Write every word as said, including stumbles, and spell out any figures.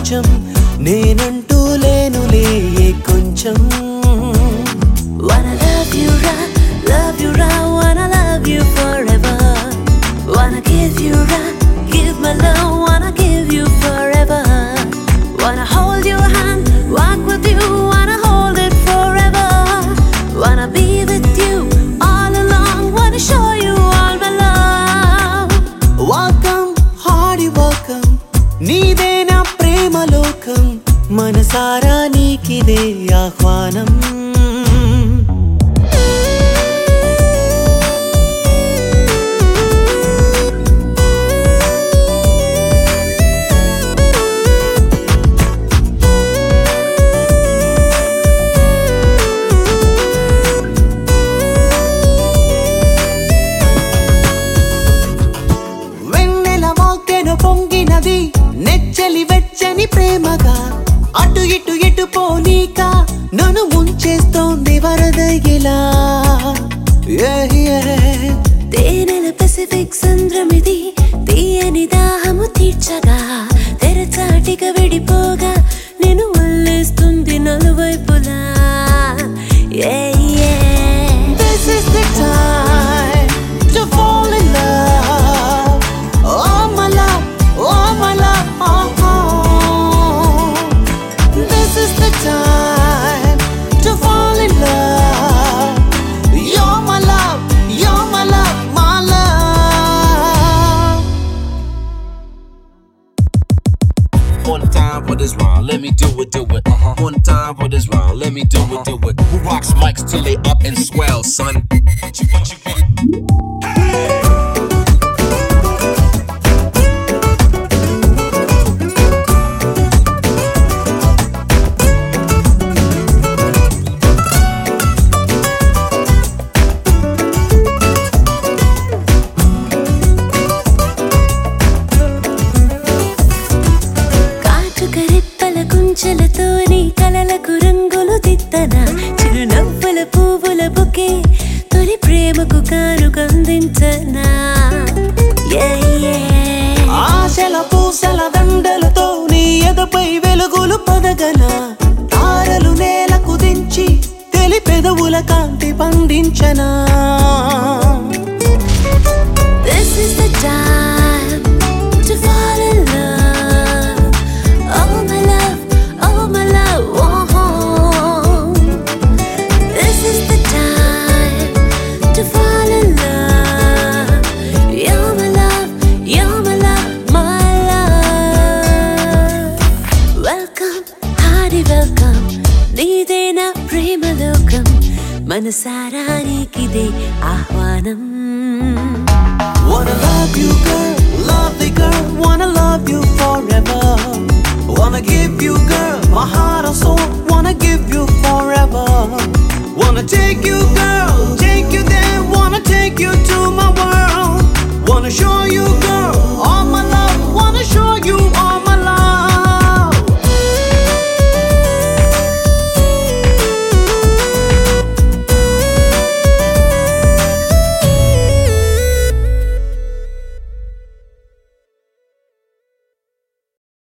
ప్రపంచం నేనంటూ లేనులే కొంచెం. Wanna love you right, love you right, wanna love you forever. Wanna give you right, give my love, wanna give you forever. Wanna hold your hand, walk with you, wanna hold it forever. Wanna be with you all along, wanna show you all my love. Welcome, hearty welcome, నీదే నా ప్రేమ లోకం, మనసారా నీకిదే ఆహ్వానం. పొంగినది నెచ్చలి వెచ్చని ప్రేమగా, అటు ఇటు ఎటు పోనీక నన్ను ముంచేస్తోంది వరదగిలా. తేనెల పెసిఫిక్ సంద్రమిది, తీయని దాహము తీర్చగా, తెరచాటిగా విడిపోగా నేను వల్లేస్తుంది నలువైపులా. This is the time to fall in love. Oh my love, oh my love, oh, oh. This is the time to fall in love. You're my love, you're my love, my love. One time for this round, let me do it, do it. Uh-huh. One time for this round, let me do it, do it. Who rocks mics till they up and swell, son? What you, what you want? Hey! కుంచెలతోని కలలకు రంగులు దిద్దన, చిరునవ్వుల పువ్వుల bouquet తొలి ప్రేమకు కానుక అందించనా. ఆశల పూసల దండలతో నీ ఎదపై వెలుగులు పొదగన, తారలు నేలకు దించి తెలి పెదవుల కాంతి పండించనా. This is the time to fall in love. Oh my love, oh my love, oh. This is the time to fall in love. You're my love, you're my love, my love. Welcome, hearty welcome, నీదే నా ప్రేమ లోకం, మనసారా నీకిదే ఆహ్వానం. Wanna love you girl, lovely girl, wanna love you forever. Wanna give you girl, my heart and soul, wanna give you forever. Wanna take you girl, take you there, wanna take you to my world. Wanna show you girl